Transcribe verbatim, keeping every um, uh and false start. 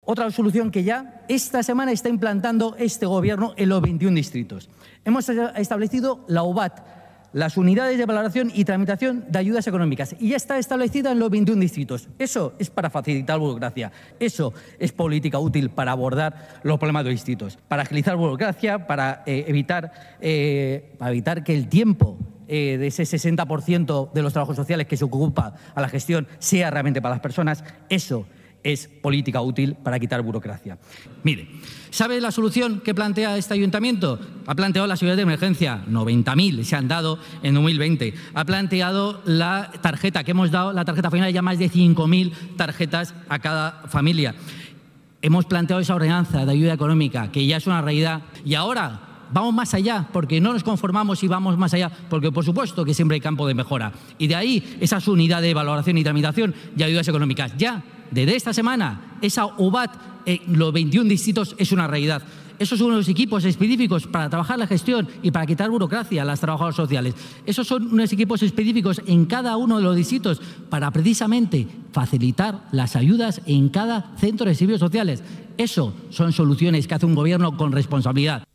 Otra solución que ya esta semana está implantando este Gobierno en los veintiún distritos. Hemos establecido la U B A T, las unidades de valoración y tramitación de ayudas económicas, y ya está establecida en los veintiún distritos. Eso es para facilitar burocracia. Eso es política útil para abordar los problemas de los distritos, para agilizar burocracia, para eh, evitar, eh, para evitar que el tiempo eh, de ese sesenta por ciento de los trabajos sociales que se ocupa a la gestión sea realmente para las personas. Eso es política útil para quitar burocracia. Mire, ¿sabe la solución que plantea este ayuntamiento? Ha planteado las ayudas de emergencia, noventa mil se han dado en dos mil veinte. Ha planteado la tarjeta que hemos dado, la tarjeta final, ya más de cinco mil tarjetas a cada familia. Hemos planteado esa ordenanza de ayuda económica, que ya es una realidad. Y ahora vamos más allá, porque no nos conformamos y vamos más allá, porque por supuesto que siempre hay campo de mejora. Y de ahí esas unidades de valoración y tramitación y ayudas económicas. Ya, desde esta semana, esa U B A T en los veintiún distritos es una realidad. Esos son unos equipos específicos para trabajar la gestión y para quitar burocracia a las trabajadoras sociales. Esos son unos equipos específicos en cada uno de los distritos para precisamente facilitar las ayudas en cada centro de servicios sociales. Eso son soluciones que hace un Gobierno con responsabilidad.